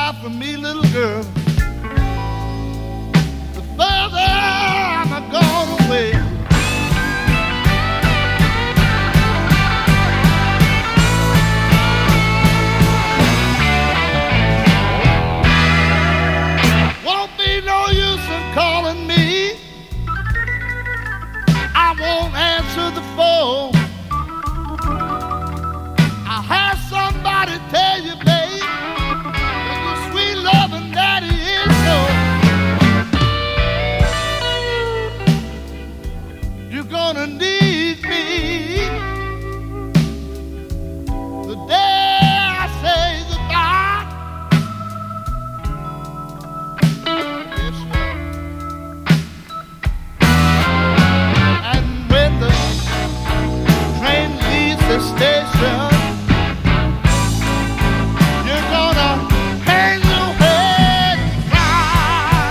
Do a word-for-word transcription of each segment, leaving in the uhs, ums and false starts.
out for me, little girl. The further I'm gone away. Won't be no use in calling me. I won't answer the phone. I'll have somebody tell you, babe, that your sweet loving daddy is gone. You're gonna need me the day I say goodbye. Yes, sir. And when the train leaves the station, you're gonna hang your head and cry.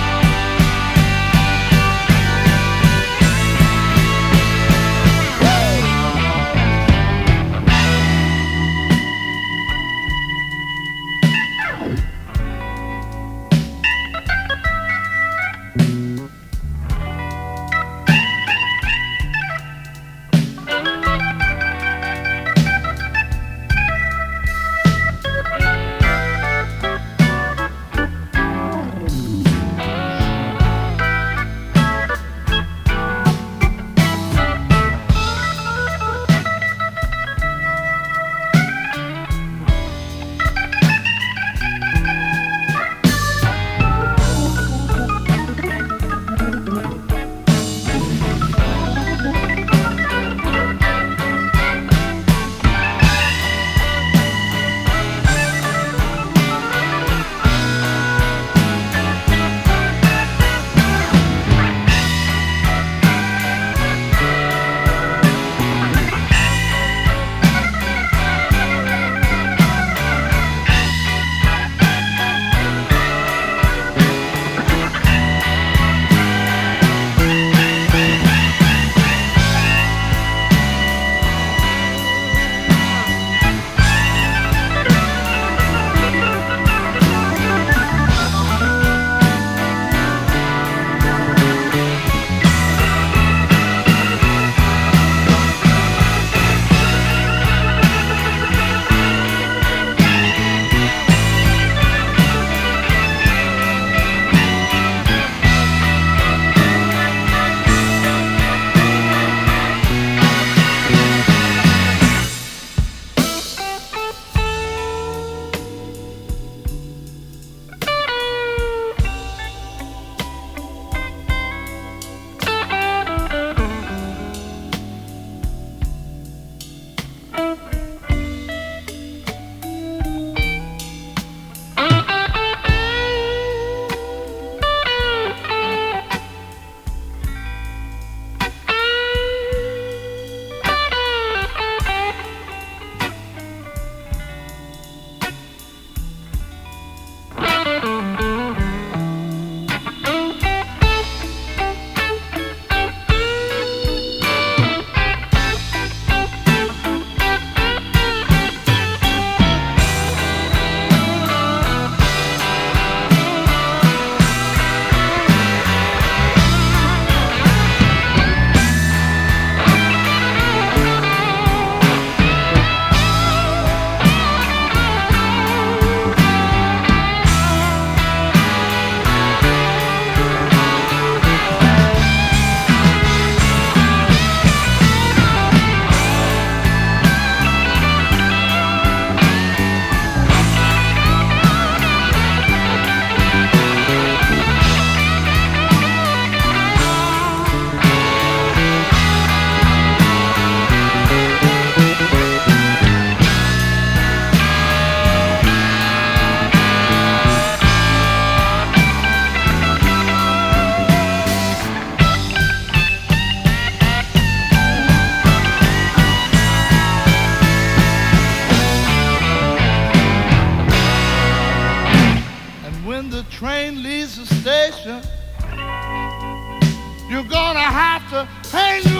train leaves the station, you're gonna have to hang